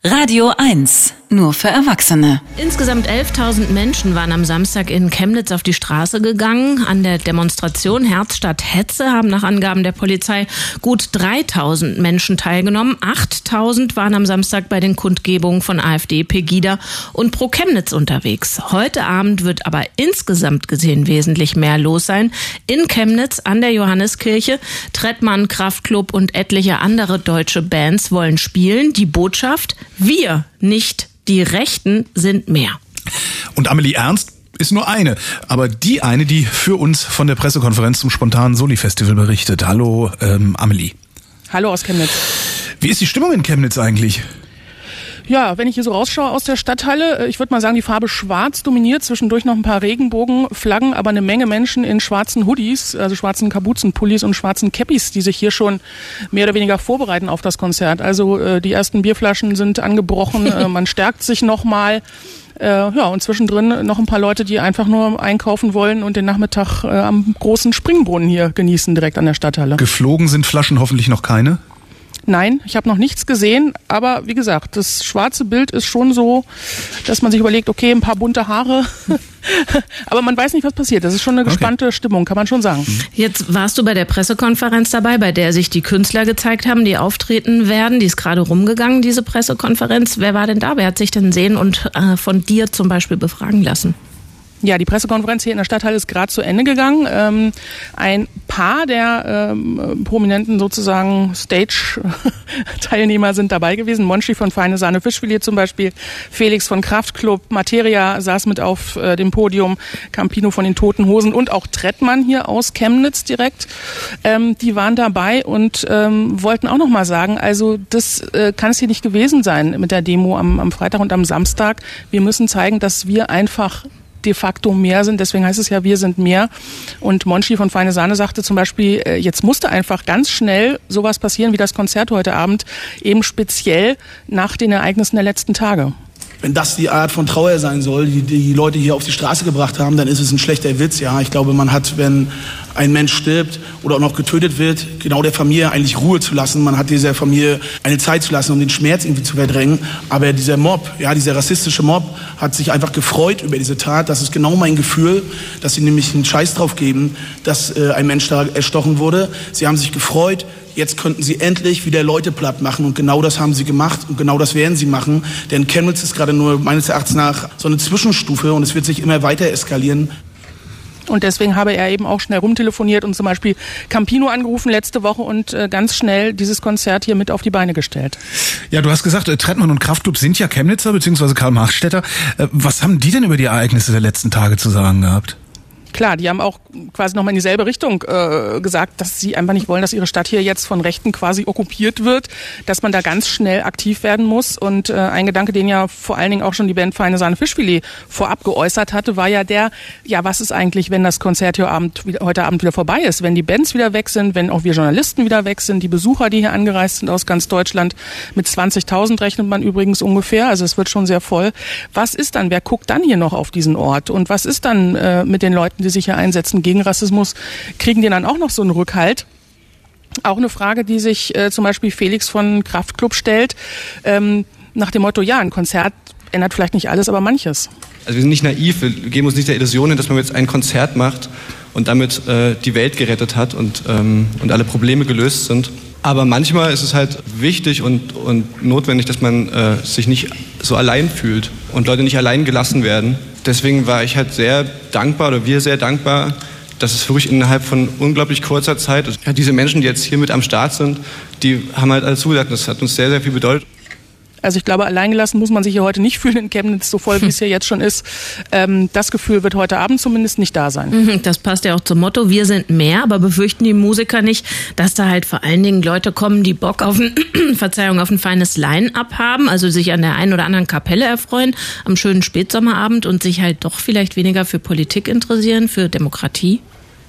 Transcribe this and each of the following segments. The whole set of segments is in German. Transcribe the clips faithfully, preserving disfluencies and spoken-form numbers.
Radio eins, nur für Erwachsene. Insgesamt elftausend Menschen waren am Samstag in Chemnitz auf die Straße gegangen. An der Demonstration Herz statt Hetze haben nach Angaben der Polizei gut dreitausend Menschen teilgenommen. achttausend waren am Samstag bei den Kundgebungen von AfD, Pegida und Pro Chemnitz unterwegs. Heute Abend wird aber insgesamt gesehen wesentlich mehr los sein. In Chemnitz an der Johanneskirche. Trettmann, Kraftklub und etliche andere deutsche Bands wollen spielen. Die Botschaft: Wir, nicht die Rechten, sind mehr. Und Amelie Ernst ist nur eine, aber die eine, die für uns von der Pressekonferenz zum spontanen Soli-Festival berichtet. Hallo, ähm, Amelie. Hallo aus Chemnitz. Wie ist die Stimmung in Chemnitz eigentlich? Ja, wenn ich hier so rausschaue aus der Stadthalle, ich würde mal sagen, die Farbe schwarz dominiert, zwischendurch noch ein paar Regenbogenflaggen, aber eine Menge Menschen in schwarzen Hoodies, also schwarzen Kapuzenpullis und schwarzen Käppis, die sich hier schon mehr oder weniger vorbereiten auf das Konzert. Also äh, die ersten Bierflaschen sind angebrochen, äh, man stärkt sich nochmal. Äh, ja, und zwischendrin noch ein paar Leute, die einfach nur einkaufen wollen und den Nachmittag äh, am großen Springbrunnen hier genießen, direkt an der Stadthalle. Geflogen sind Flaschen hoffentlich noch keine? Nein, ich habe noch nichts gesehen, aber wie gesagt, das schwarze Bild ist schon so, dass man sich überlegt, okay, ein paar bunte Haare, aber man weiß nicht, was passiert. Das ist schon eine gespannte okay. Stimmung, kann man schon sagen. Jetzt warst du bei der Pressekonferenz dabei, bei der sich die Künstler gezeigt haben, die auftreten werden. Die ist gerade rumgegangen, diese Pressekonferenz. Wer war denn da? Wer hat sich denn sehen und äh, von dir zum Beispiel befragen lassen? Ja, die Pressekonferenz hier in der Stadthalle ist gerade zu Ende gegangen. Ähm, ein paar der ähm, prominenten sozusagen Stage-Teilnehmer sind dabei gewesen. Monchi von Feine Sahne Fischfilet zum Beispiel, Felix von Kraftklub, Materia saß mit auf äh, dem Podium, Campino von den Toten Hosen und auch Trettmann hier aus Chemnitz direkt. Ähm, die waren dabei und ähm, wollten auch noch mal sagen, also das äh, kann es hier nicht gewesen sein mit der Demo am, am Freitag und am Samstag. Wir müssen zeigen, dass wir einfach de facto mehr sind, deswegen heißt es ja, wir sind mehr. Und Monchi von Feine Sahne sagte zum Beispiel, jetzt musste einfach ganz schnell sowas passieren wie das Konzert heute Abend, eben speziell nach den Ereignissen der letzten Tage. Wenn das die Art von Trauer sein soll, die die Leute hier auf die Straße gebracht haben, dann ist es ein schlechter Witz. Ja, ich glaube, man hat, wenn ein Mensch stirbt oder auch noch getötet wird, genau der Familie eigentlich Ruhe zu lassen. Man hat dieser Familie eine Zeit zu lassen, um den Schmerz irgendwie zu verdrängen. Aber dieser Mob, ja, dieser rassistische Mob, hat sich einfach gefreut über diese Tat. Das ist genau mein Gefühl, dass sie nämlich einen Scheiß drauf geben, dass äh, ein Mensch da erstochen wurde. Sie haben sich gefreut. Jetzt könnten sie endlich wieder Leute platt machen und genau das haben sie gemacht und genau das werden sie machen. Denn Chemnitz ist gerade nur meines Erachtens nach so eine Zwischenstufe und es wird sich immer weiter eskalieren. Und deswegen habe er eben auch schnell rumtelefoniert und zum Beispiel Campino angerufen letzte Woche und äh, ganz schnell dieses Konzert hier mit auf die Beine gestellt. Ja, du hast gesagt, äh, Trettmann und Kraftklub sind ja Chemnitzer bzw. Karl-Marx-Städter. Äh, was haben die denn über die Ereignisse der letzten Tage zu sagen gehabt? Klar, die haben auch quasi nochmal in dieselbe Richtung äh, gesagt, dass sie einfach nicht wollen, dass ihre Stadt hier jetzt von Rechten quasi okkupiert wird, dass man da ganz schnell aktiv werden muss. Und äh, ein Gedanke, den ja vor allen Dingen auch schon die Band Feine Sahne Fischfilet vorab geäußert hatte, war ja der, ja, was ist eigentlich, wenn das Konzert hier Abend, heute Abend wieder vorbei ist, wenn die Bands wieder weg sind, wenn auch wir Journalisten wieder weg sind, die Besucher, die hier angereist sind aus ganz Deutschland, mit zwanzigtausend rechnet man übrigens ungefähr, also es wird schon sehr voll. Was ist dann, wer guckt dann hier noch auf diesen Ort? Und was ist dann äh, mit den Leuten, die sich hier einsetzen gegen Rassismus, kriegen die dann auch noch so einen Rückhalt? Auch eine Frage, die sich äh, zum Beispiel Felix von Kraftklub stellt, ähm, nach dem Motto, ja, ein Konzert ändert vielleicht nicht alles, aber manches. Also wir sind nicht naiv, wir geben uns nicht der Illusion hin, dass man jetzt ein Konzert macht und damit äh, die Welt gerettet hat und, ähm, und alle Probleme gelöst sind. Aber manchmal ist es halt wichtig und, und notwendig, dass man äh, sich nicht so allein fühlt und Leute nicht allein gelassen werden. Deswegen war ich halt sehr dankbar oder wir sehr dankbar, dass es wirklich innerhalb von unglaublich kurzer Zeit, ja, diese Menschen, die jetzt hier mit am Start sind, die haben halt alle zugesagt. Das hat uns sehr, sehr viel bedeutet. Also ich glaube, alleingelassen muss man sich hier heute nicht fühlen in Chemnitz, so voll wie es hier jetzt schon ist. Ähm, das Gefühl wird heute Abend zumindest nicht da sein. Das passt ja auch zum Motto, wir sind mehr, aber befürchten die Musiker nicht, dass da halt vor allen Dingen Leute kommen, die Bock auf ein, Verzeihung, auf ein feines Line-Up haben, also sich an der einen oder anderen Kapelle erfreuen, am schönen Spätsommerabend und sich halt doch vielleicht weniger für Politik interessieren, für Demokratie?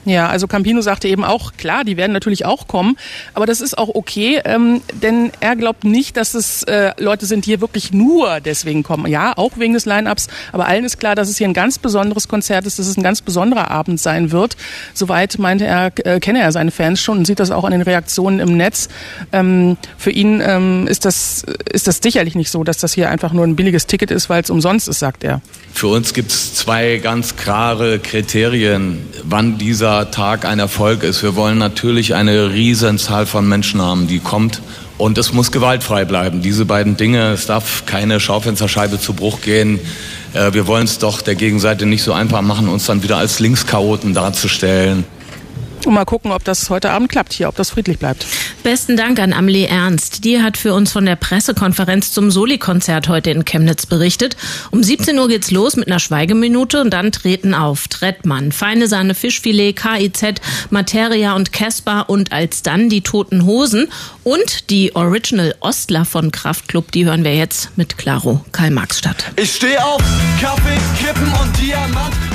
Ja, also Campino sagte eben auch, klar, die werden natürlich auch kommen, aber das ist auch okay, ähm, denn er glaubt nicht, dass es äh, Leute sind, die hier wirklich nur deswegen kommen. Ja, auch wegen des Line-Ups, aber allen ist klar, dass es hier ein ganz besonderes Konzert ist, dass es ein ganz besonderer Abend sein wird. Soweit meinte er, äh, kenne er seine Fans schon und sieht das auch an den Reaktionen im Netz. Ähm, für ihn ähm, ist das, ist das sicherlich nicht so, dass das hier einfach nur ein billiges Ticket ist, weil es umsonst ist, sagt er. Für uns gibt es zwei ganz klare Kriterien, wann dieser Tag ein Erfolg ist. Wir wollen natürlich eine Riesenzahl von Menschen haben, die kommt. Und es muss gewaltfrei bleiben. Diese beiden Dinge, es darf keine Schaufensterscheibe zu Bruch gehen. Wir wollen es doch der Gegenseite nicht so einfach machen, uns dann wieder als Linkschaoten darzustellen. Und mal gucken, ob das heute Abend klappt hier, ob das friedlich bleibt. Besten Dank an Amelie Ernst. Die hat für uns von der Pressekonferenz zum Soli-Konzert heute in Chemnitz berichtet. Um siebzehn Uhr geht's los mit einer Schweigeminute und dann treten auf Trettmann, Feine Sahne Fischfilet, K I Z, Materia und Casper und alsdann die Toten Hosen und die Original Ostler von Kraftklub, die hören wir jetzt mit Claro Karl-Marx-Stadt. Ich stehe auf Kaffee, Kippen und Diamant.